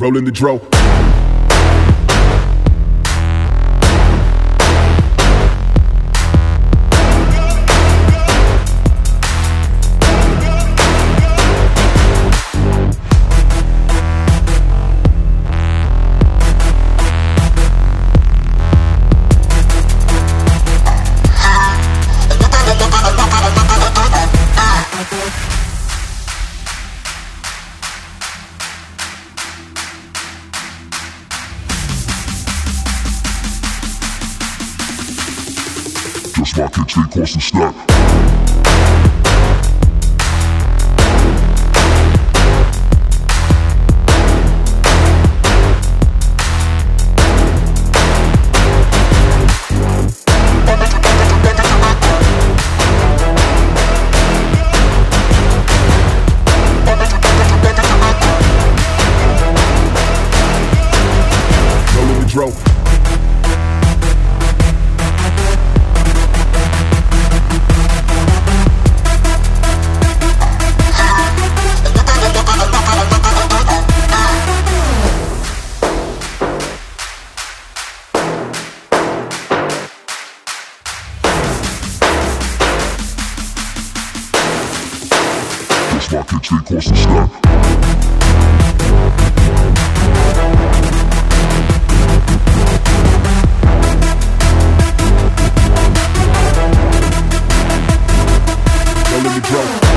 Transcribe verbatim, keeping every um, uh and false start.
rolling the dro. Just my kicks, they cost a stack. Rolling the dro. Just my kicks, they cost a stack. Rolling the dro.